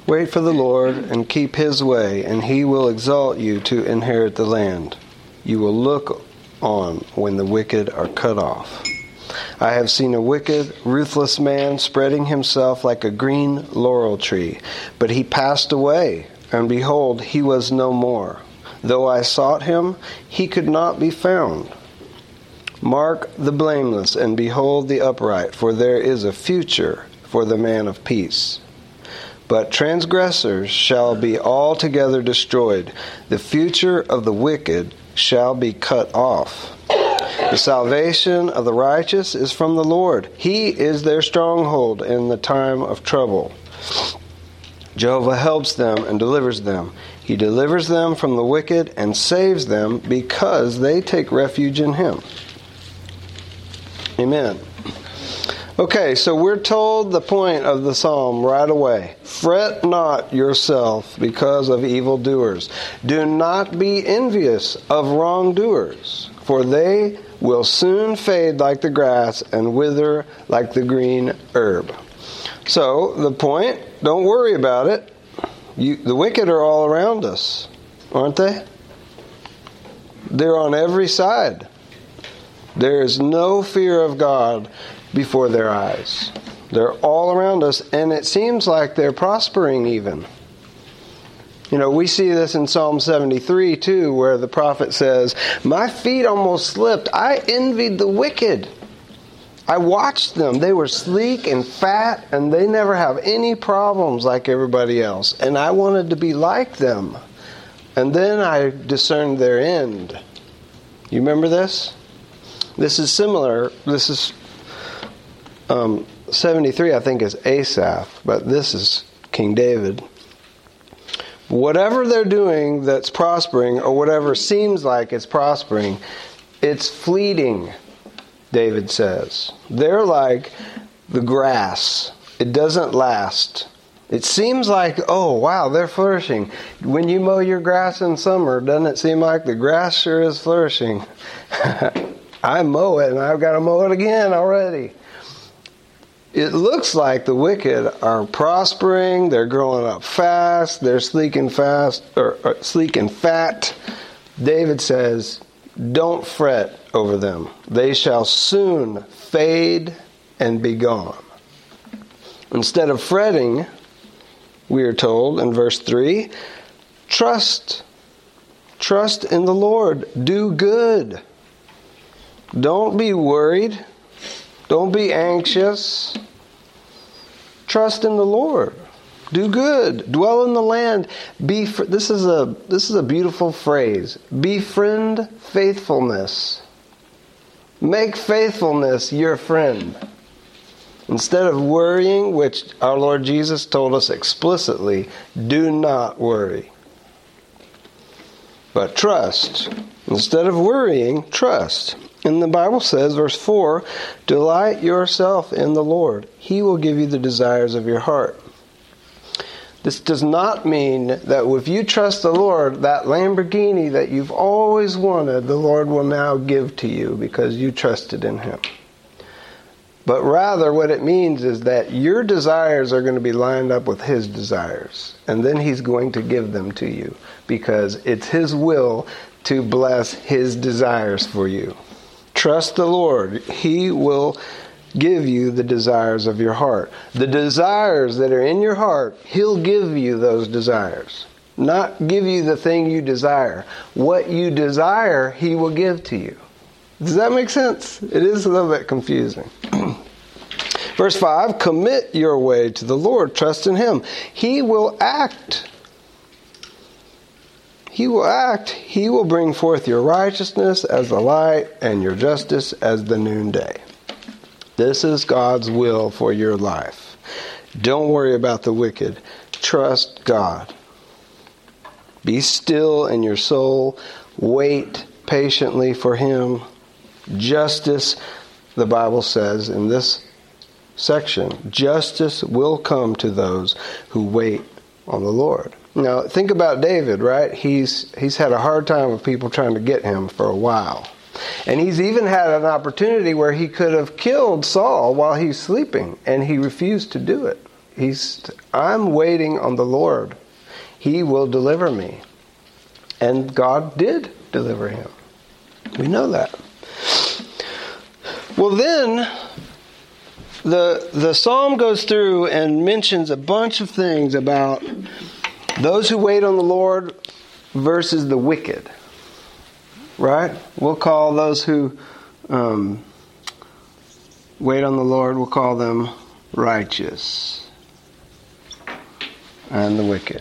Wait for the Lord and keep His way, and He will exalt you to inherit the land. You will look on when the wicked are cut off. I have seen a wicked, ruthless man spreading himself like a green laurel tree, but he passed away, and behold, he was no more. Though I sought him, he could not be found. Mark the blameless, and behold the upright, for there is a future for the man of peace. But transgressors shall be altogether destroyed. The future of the wicked shall be cut off. The salvation of the righteous is from the Lord. He is their stronghold in the time of trouble. Jehovah helps them and delivers them. He delivers them from the wicked and saves them because they take refuge in Him. Amen. Okay, so we're told the point of the psalm right away. Fret not yourself because of evildoers. Do not be envious of wrongdoers, for they will soon fade like the grass and wither like the green herb. So, the point, don't worry about it. The wicked are all around us, aren't they? They're on every side. There is no fear of God before their eyes. They're all around us, and it seems like they're prospering even. You know, we see this in Psalm 73 too, where the prophet says, "My feet almost slipped. I envied the wicked. I watched them. They were sleek and fat, and they never have any problems like everybody else. And I wanted to be like them. And then I discerned their end." You remember this? This is similar. This is 73, I think, is Asaph, but this is King David. Whatever they're doing that's prospering, or whatever seems like it's prospering, it's fleeting, David says. They're like the grass. It doesn't last. It seems like, oh, wow, they're flourishing. When you mow your grass in summer, doesn't it seem like the grass sure is flourishing? I mow it, and I've got to mow it again already. It looks like the wicked are prospering, they're growing up fast, they're sleek and fat. David says, don't fret over them. They shall soon fade and be gone. Instead of fretting, we are told in verse 3, trust in the Lord, do good. Don't be worried. Don't be anxious. Trust in the Lord. Do good. Dwell in the land. This is a beautiful phrase. Befriend faithfulness. Make faithfulness your friend. Instead of worrying, which our Lord Jesus told us explicitly, do not worry. But trust. Instead of worrying, trust. And the Bible says, verse 4, delight yourself in the Lord. He will give you the desires of your heart. This does not mean that if you trust the Lord, that Lamborghini that you've always wanted, the Lord will now give to you because you trusted in Him. But rather what it means is that your desires are going to be lined up with His desires. And then He's going to give them to you because it's His will to bless His desires for you. Trust the Lord. He will give you the desires of your heart. The desires that are in your heart, He'll give you those desires. Not give you the thing you desire. What you desire, He will give to you. Does that make sense? It is a little bit confusing. Verse 5, commit your way to the Lord. Trust in Him. He will act. He will act. He will bring forth your righteousness as the light and your justice as the noonday. This is God's will for your life. Don't worry about the wicked. Trust God. Be still in your soul. Wait patiently for Him. Justice, the Bible says in this section, justice will come to those who wait on the Lord. Now, think about David, right? He's had a hard time with people trying to get him for a while. And he's even had an opportunity where he could have killed Saul while he's sleeping, and he refused to do it. I'm waiting on the Lord. He will deliver me. And God did deliver him. We know that. Well, then the psalm goes through and mentions a bunch of things about those who wait on the Lord versus the wicked. Right? We'll call those who wait on the Lord, we'll call them righteous. And the wicked.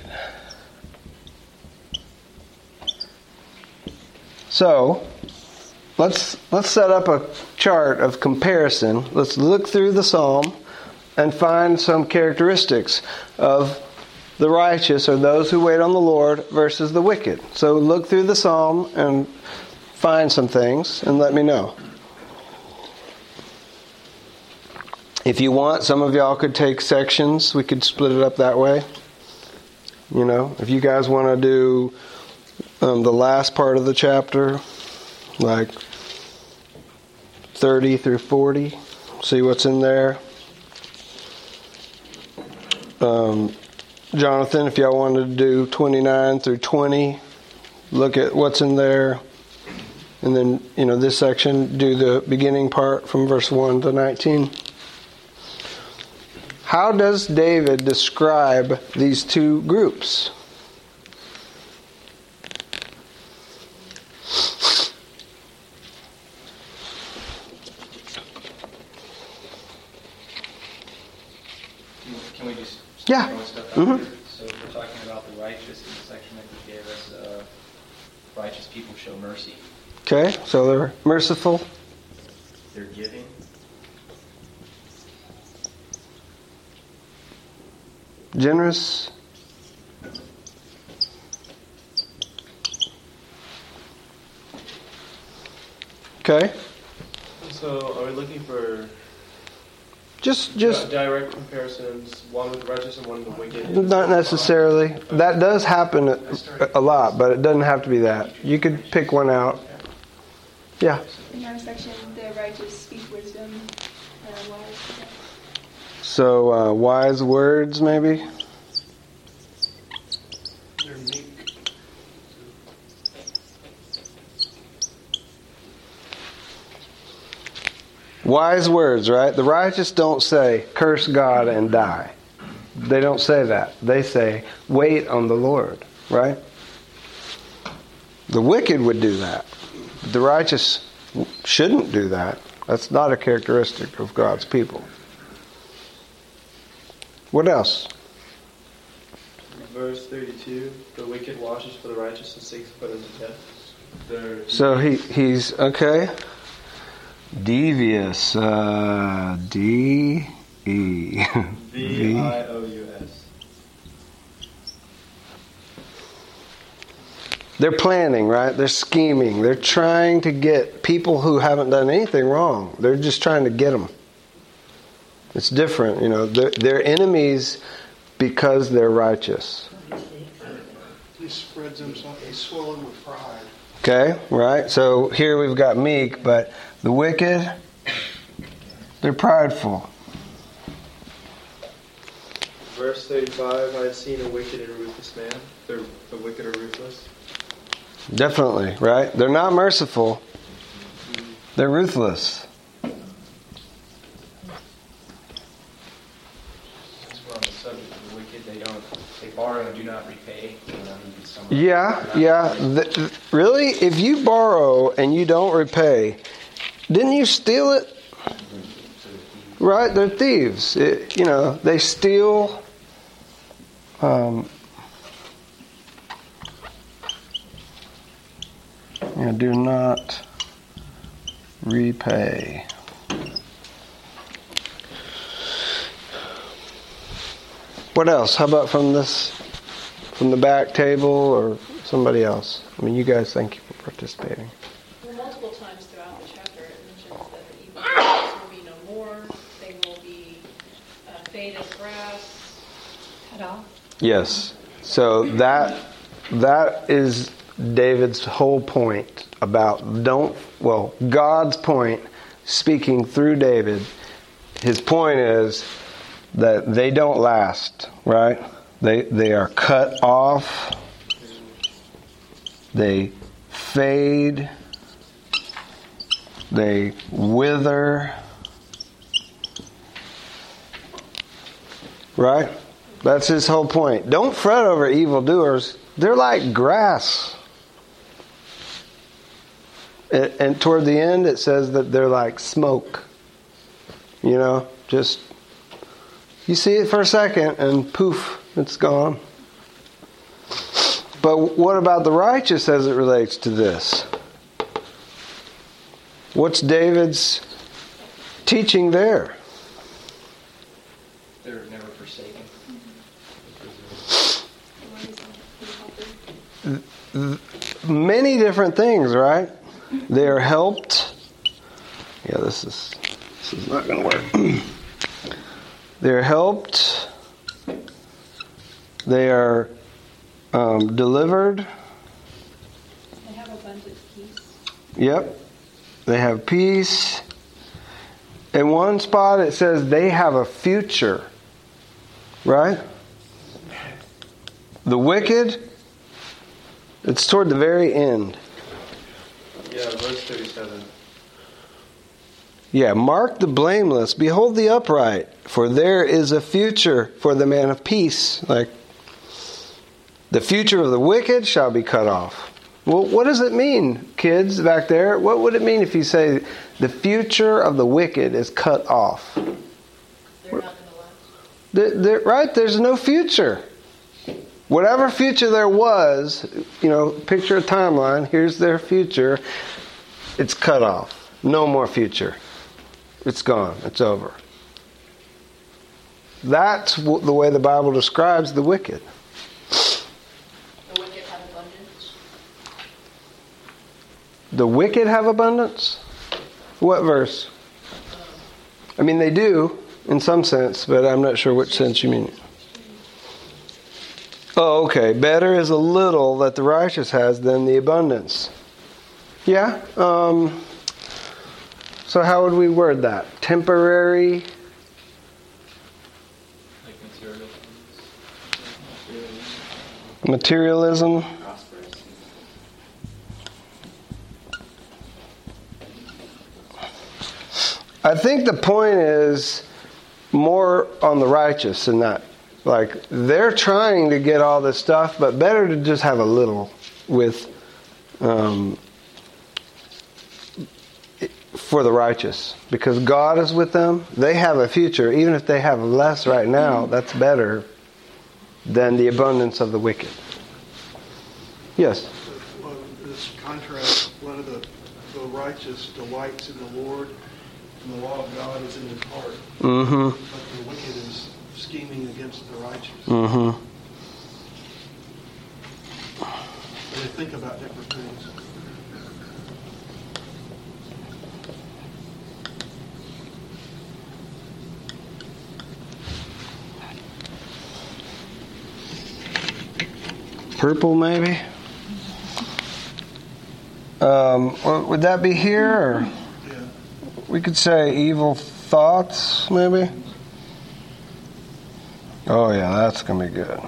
So, let's set up a chart of comparison. Let's look through the psalm and find some characteristics of the righteous, or those who wait on the Lord, versus the wicked. So look through the psalm and find some things and let me know. If you want, some of y'all could take sections. We could split it up that way. You know, if you guys want to do the last part of the chapter, like 30 through 40, see what's in there. Jonathan, if y'all wanted to do 29 through 20, look at what's in there. And then, this section, do the beginning part from verse 1 to 19. How does David describe these two groups? Can we just Yeah. throw stuff out Mm-hmm. there? So if we're talking about the righteous in the section that you gave us, righteous people show mercy. Okay, so they're merciful. They're giving. Generous. Okay. So, are we looking for Just direct comparisons, one with the righteous and one with the wicked? not necessarily. That does happen a lot, but it doesn't have to be that. You could pick one out. Yeah. In our section, the righteous speak wisdom, wise. So wise words, maybe. They're meek. Wise words, right? The righteous don't say, curse God and die. They don't say that. They say, wait on the Lord, right? The wicked would do that. The righteous shouldn't do that. That's not a characteristic of God's people. What else? Verse 32, the wicked washes for the righteous and seeks to put them to death. So he's okay. Devious. D-E. V-I-O-U-S. They're planning, right? They're scheming. They're trying to get people who haven't done anything wrong. They're just trying to get them. It's different, They're enemies because they're righteous. He spreads himself. He's swollen with pride. Okay, right? So here we've got meek, but the wicked, they're prideful. Verse 35, I have seen a wicked and ruthless man. The wicked are ruthless. Definitely, right? They're not merciful. They're ruthless. Since we're on the subject of the wicked, they borrow and do not repay. Yeah. Really? If you borrow and you don't repay, didn't you steal it? Right? They're thieves. They steal. Do not repay. What else? How about from the back table or somebody else? I mean, you guys, thank you for participating. Well, multiple times throughout the chapter, it mentions that the evil doers will be no more. They will be fade as grass, cut off. Yes. So that is David's whole point about God's point speaking through David. His point is, that they don't last, right? They are cut off. They fade. They wither. Right? That's his whole point. Don't fret over evildoers. They're like grass. And toward the end it says that they're like smoke. You know, just you see it for a second and poof, it's gone. But what about the righteous as it relates to this? What's David's teaching there? They're never forsaken. Many different things, right? They are helped. Yeah, this is not going to work. They're helped. They are delivered. They have abundant peace. Yep. They have peace. In one spot it says they have a future. Right? The wicked, it's toward the very end. Yeah, verse 37. Yeah, mark the blameless, behold the upright, for there is a future for the man of peace. Like, the future of the wicked shall be cut off. Well, what does it mean, kids back there? What would it mean if you say the future of the wicked is cut off? They're not going to last. Right? There's no future. Whatever future there was, you know, picture a timeline, here's their future, it's cut off. No more future. It's gone. It's over. That's the way the Bible describes the wicked. The wicked have abundance. The wicked have abundance? What verse? I mean, they do, in some sense, but I'm not sure which sense you mean. Oh, okay. Better is a little that the righteous has than the abundance. Yeah. So how would we word that? Temporary? Like material things. Materialism? Prosperous. I think the point is more on the righteous than that. Like, they're trying to get all this stuff, but better to just have a little with for the righteous. Because God is with them. They have a future. Even if they have less right now, that's better than the abundance of the wicked. Yes? Well, this contrast, one of the righteous delights in the Lord, and the law of God is in his heart. Mm-hmm. But the wicked is scheming against the righteous. Mm-hmm. And they think about different things. Purple, maybe? Would that be here? Or Yeah. we could say evil thoughts, maybe? Oh, yeah, that's going to be good.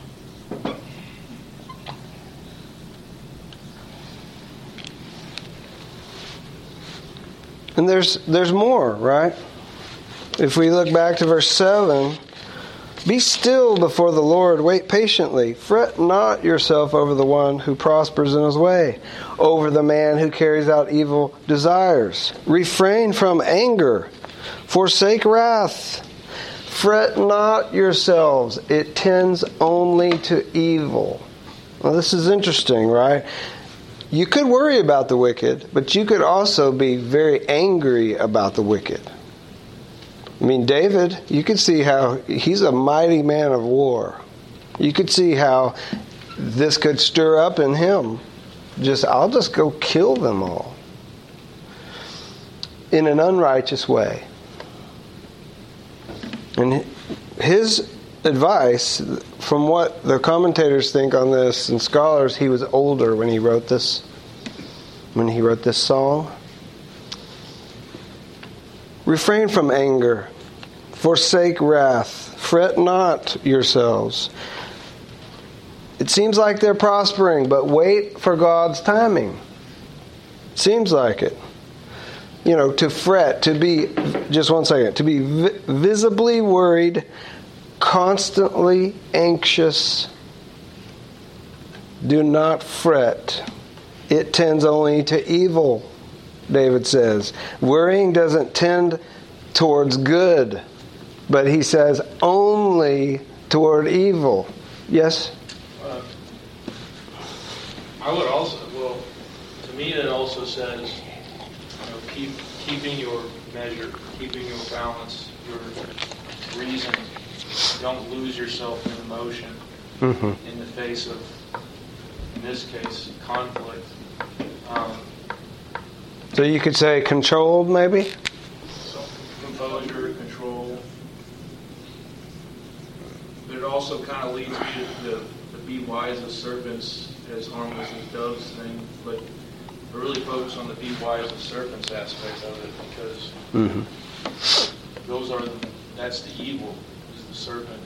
And there's more, right? If we look back to verse 7, be still before the Lord, wait patiently. Fret not yourself over the one who prospers in his way, over the man who carries out evil desires. Refrain from anger, forsake wrath. Fret not yourselves, it tends only to evil. Well, this is interesting, right? You could worry about the wicked, but you could also be very angry about the wicked. I mean, David, you could see how he's a mighty man of war. You could see how this could stir up in him. I'll just go kill them all. In an unrighteous way. And his advice, from what the commentators think on this and scholars, he was older when he wrote this song. Refrain from anger. Forsake wrath. Fret not yourselves. It seems like they're prospering, but wait for God's timing. Seems like it. To fret, to be, just one second, to be visibly worried, constantly anxious. Do not fret. It tends only to evil, David says. Worrying doesn't tend towards good, but he says only toward evil. Yes? I would also, to me it also says, keeping your measure, keeping your balance, your reason. Don't lose yourself in emotion in the face of, in this case, conflict. So you could say controlled, maybe? Composure, control. But it also kind of leads me to the be wise as serpents, as harmless as doves thing. But I really focus on the be wise as serpents aspect of it, because that's the evil, is the serpent.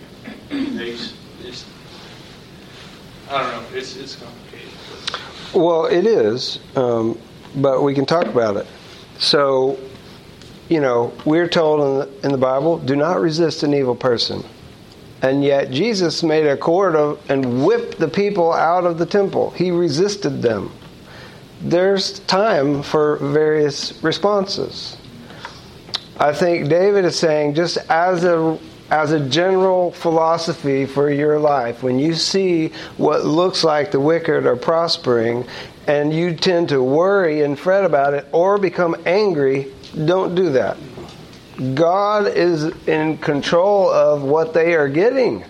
I don't know, it's complicated. Well, it is, but we can talk about it. So, we're told in the Bible, do not resist an evil person. And yet Jesus made a cord and whipped the people out of the temple. He resisted them. There's time for various responses. I think David is saying, just as a general philosophy for your life, when you see what looks like the wicked are prospering and you tend to worry and fret about it or become angry, don't do that. God is in control of what they are getting.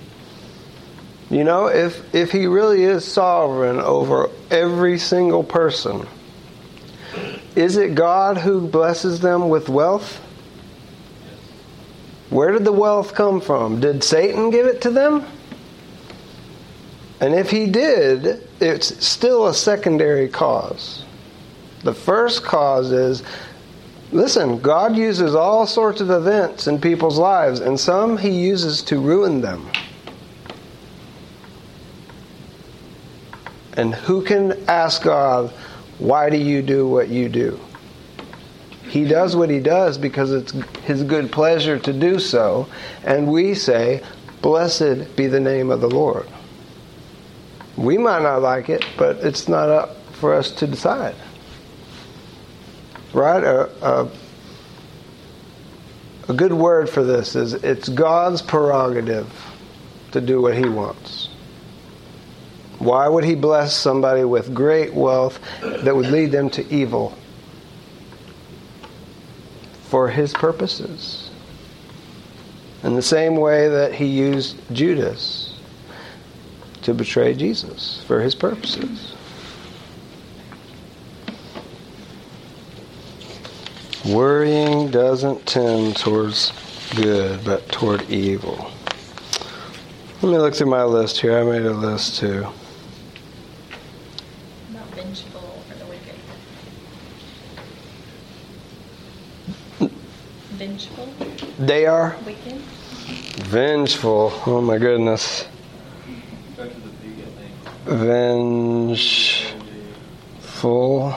If He really is sovereign over every single person, is it God who blesses them with wealth? Where did the wealth come from? Did Satan give it to them? And if he did, it's still a secondary cause. The first cause is, listen, God uses all sorts of events in people's lives, and some He uses to ruin them. And who can ask God, why do you do what you do? He does what He does because it's His good pleasure to do so. And we say, blessed be the name of the Lord. We might not like it, but it's not up for us to decide. Right? A good word for this is it's God's prerogative to do what He wants. Why would He bless somebody with great wealth that would lead them to evil? For His purposes. In the same way that He used Judas to betray Jesus for His purposes. Worrying doesn't tend towards good, but toward evil. Let me look through my list here. I made a list too. Not vengeful for the wicked. Vengeful? They are? Wicked? Vengeful. Oh my goodness. Back to the big, I think. Vengeful.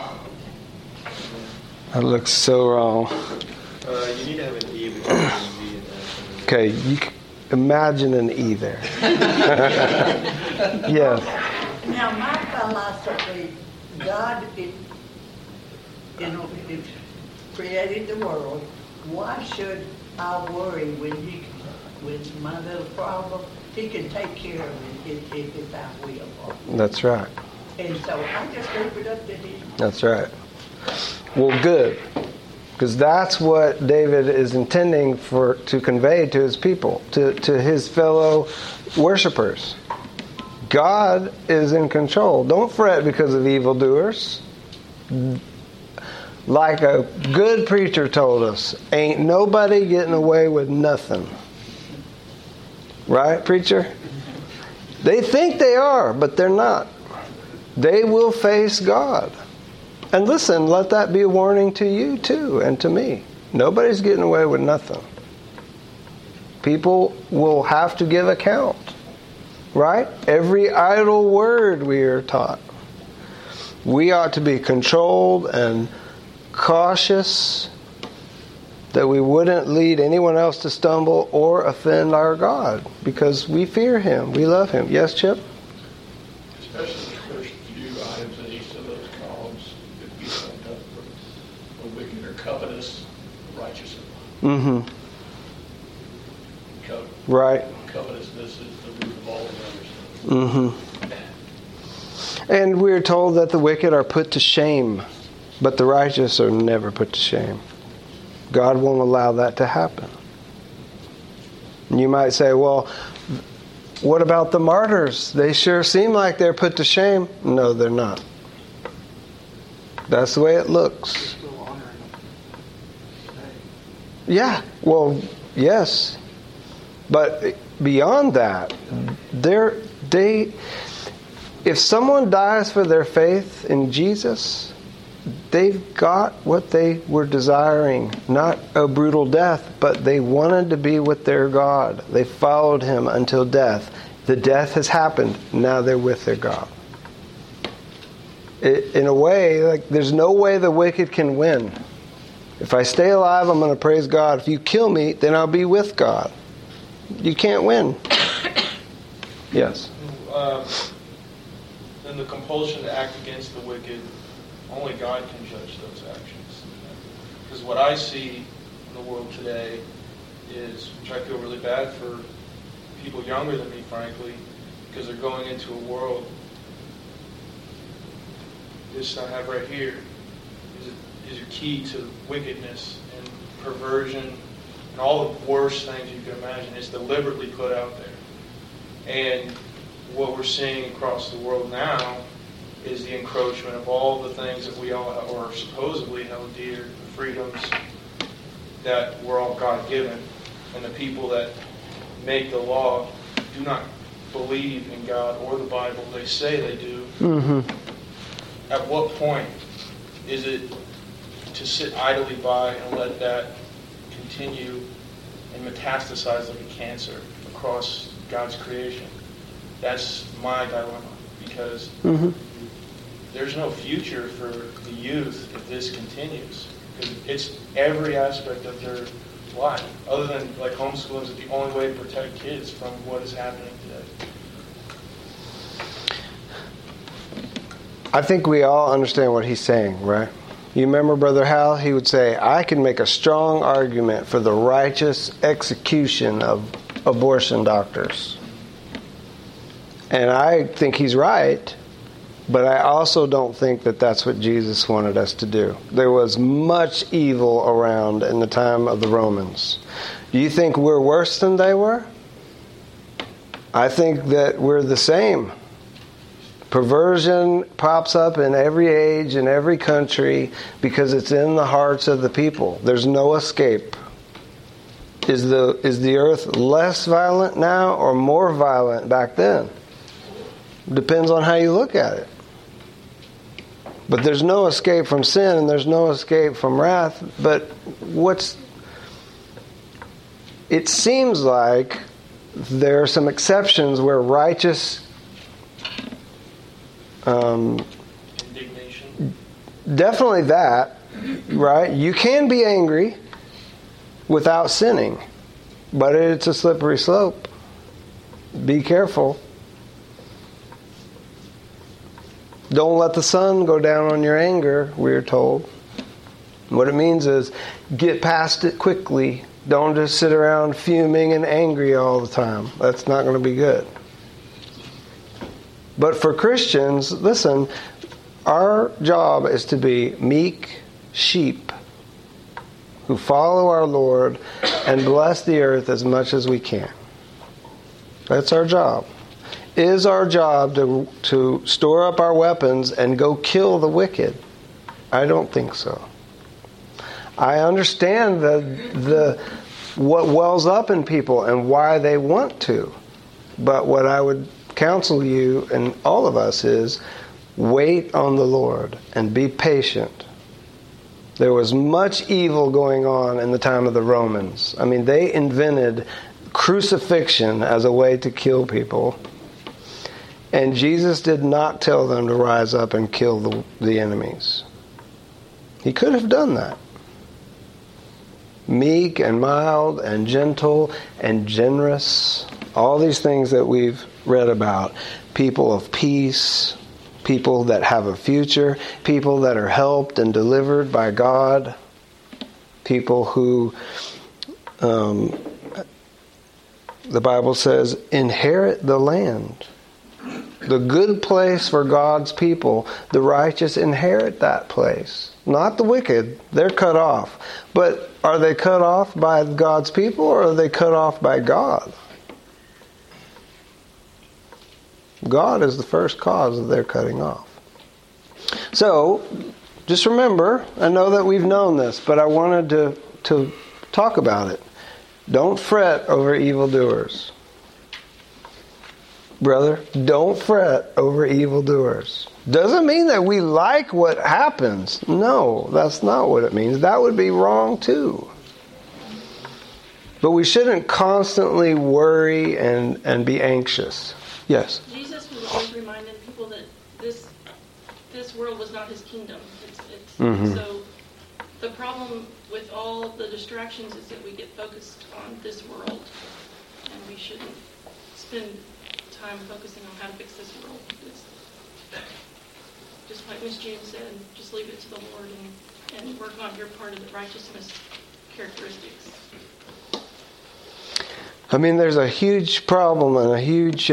That looks so wrong. You need to have an E between an V and F. Okay, you can imagine an E there. Yes. Now, my philosophy, God created the world. Why should I worry when my little problem? He can take care of it if it's our will. That's right. And so I just leave it up to Him. That's right. Well, good. Because that's what David is intending to convey to his people, to his fellow worshipers. God is in control. Don't fret because of evildoers. Like a good preacher told us, ain't nobody getting away with nothing. Right, preacher? They think they are, but they're not. They will face God. And listen, let that be a warning to you too, and to me. Nobody's getting away with nothing. People will have to give account. Right? Every idle word, we are taught. We ought to be controlled and cautious that we wouldn't lead anyone else to stumble or offend our God, because we fear Him. We love Him. Yes, Chip? Especially the first few items in each of those columns, if you don't up for a wicked or covetous, righteous. Mm-hmm. Right. Covetousness is the root of all the other stuff. Mm-hmm. And we're told that the wicked are put to shame, but the righteous are never put to shame. God won't allow that to happen. And you might say, well, what about the martyrs? They sure seem like they're put to shame. No, they're not. That's the way it looks. Still honoring them. Yeah, well, yes. But beyond that, if someone dies for their faith in Jesus, they've got what they were desiring. Not a brutal death, but they wanted to be with their God. They followed Him until death. The death has happened. Now they're with their God. In a way, like there's no way the wicked can win. If I stay alive, I'm going to praise God. If you kill me, then I'll be with God. You can't win. Yes. Then the compulsion to act against the wicked, only God can judge those actions. Because what I see in the world today is, which I feel really bad for people younger than me, frankly, because they're going into a world. This I have right here is a key to wickedness and perversion and all the worst things you can imagine. It's deliberately put out there. And what we're seeing across the world now is the encroachment of all the things that we all have, or supposedly held dear, the freedoms that were all God-given. And the people that make the law do not believe in God or the Bible. They say they do. Mm-hmm. At what point is it to sit idly by and let that continue and metastasize like a cancer across God's creation? That's my dilemma, because there's no future for the youth if this continues. Because it's every aspect of their life. Other than like homeschooling is the only way to protect kids from what is happening today. I think we all understand what he's saying, right? You remember Brother Hal? He would say, I can make a strong argument for the righteous execution of abortion doctors. And I think he's right, but I also don't think that that's what Jesus wanted us to do. There was much evil around in the time of the Romans. Do you think we're worse than they were? I think that we're the same. Perversion pops up in every age, in every country, because it's in the hearts of the people. There's no escape. Is the earth less violent now or more violent back then? Depends on how you look at it. But there's no escape from sin and there's no escape from wrath. But it seems like there are some exceptions where righteous Indignation. Definitely that, right? You can be angry without sinning, but it's a slippery slope. Be careful. Don't let the sun go down on your anger, we're told. What it means is get past it quickly. Don't just sit around fuming and angry all the time. That's not going to be good. But for Christians, listen, our job is to be meek sheep who follow our Lord and bless the earth as much as we can. That's our job. Is our job to store up our weapons and go kill the wicked? I don't think so. I understand what wells up in people and why they want to. But what I would counsel you and all of us is wait on the Lord and be patient. There was much evil going on in the time of the Romans. I mean, they invented crucifixion as a way to kill people. And Jesus did not tell them to rise up and kill the enemies. He could have done that. Meek and mild and gentle and generous. All these things that we've read about. People of peace. People that have a future. People that are helped and delivered by God. People who, the Bible says, inherit the land. The good place for God's people, the righteous inherit that place. Not the wicked. They're cut off. But are they cut off by God's people or are they cut off by God? God is the first cause of their cutting off. So, just remember, I know that we've known this, but I wanted to talk about it. Don't fret over evildoers. Brother, don't fret over evildoers. Doesn't mean that we like what happens. No, that's not what it means. That would be wrong too. But we shouldn't constantly worry and be anxious. Yes? Jesus was always reminding people that this world was not his kingdom. So the problem with all of the distractions is that we get focused on this world. And we shouldn't spend time focusing on how to fix this world. It's just like Miss June said, just leave it to the Lord and work on your part of the righteousness characteristics. I mean, there's a huge problem and a huge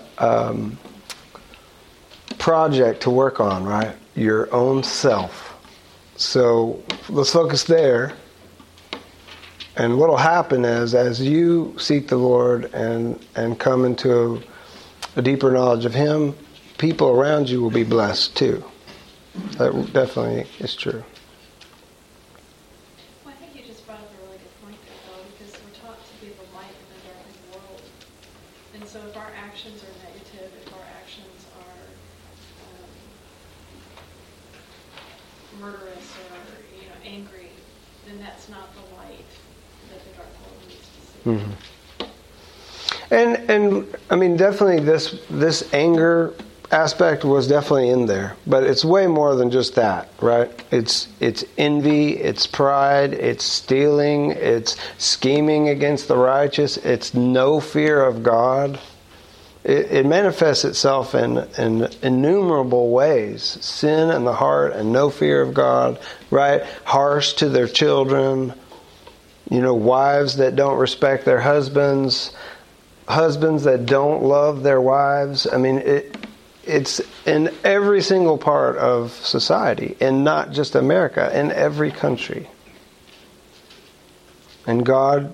project to work on, right? Your own self. So let's focus there. And what will happen is, as you seek the Lord and come into a deeper knowledge of Him, people around you will be blessed too. That definitely is true. Well, I think you just brought up a really good point there, though, because we're taught to be the light in a darkened world. And so if our actions are negative, if our actions are murderous or angry, then that's not the light that the dark world needs to see. Mm-hmm. And I mean, definitely this anger aspect was definitely in there, but it's way more than just that, right? It's envy, it's pride, it's stealing, it's scheming against the righteous, it's no fear of God. It manifests itself in innumerable ways. Sin in the heart and no fear of God, right? Harsh to their children, wives that don't respect their husbands, husbands that don't love their wives. I mean, it's in every single part of society, and not just America, in every country. And God,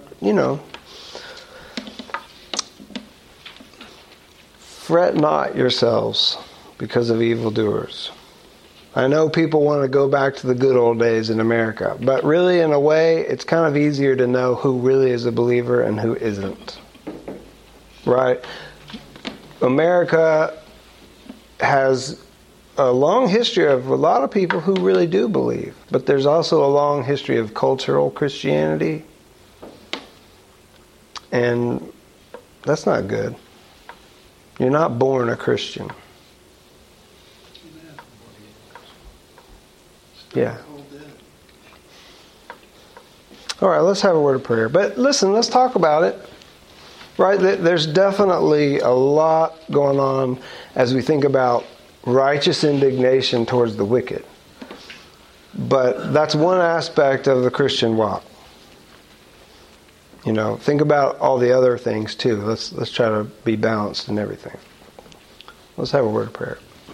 fret not yourselves because of evildoers. I know people want to go back to the good old days in America, but really, in a way, it's kind of easier to know who really is a believer and who isn't. Right? America has a long history of a lot of people who really do believe, but there's also a long history of cultural Christianity, and that's not good. You're not born a Christian. Yeah. All right, let's have a word of prayer. But listen, let's talk about it. Right? There's definitely a lot going on as we think about righteous indignation towards the wicked. But that's one aspect of the Christian walk. Think about all the other things too. Let's try to be balanced in everything. Let's have a word of prayer.